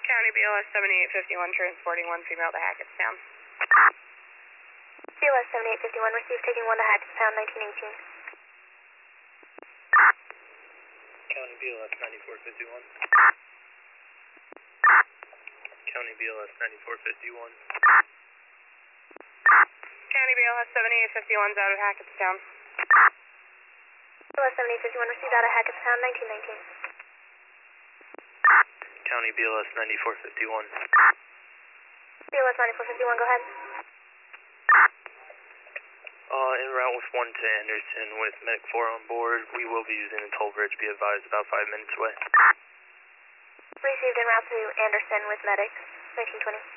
County BLS 7851 transporting one female to Hackettstown. BLS 7851 received taking one to Hackettstown, 1918. County BLS 9451. County BLS 9451. County BLS 7851's out of Hackettstown. BLS 7851 received out of Hackettstown, 1919. County BLS 9451. BLS 9451, go ahead. En route with 1 to Anderson with Medic 4 on board. We will be using the toll bridge, be advised, about 5 minutes away. Received en route to Anderson with Medic, 1920.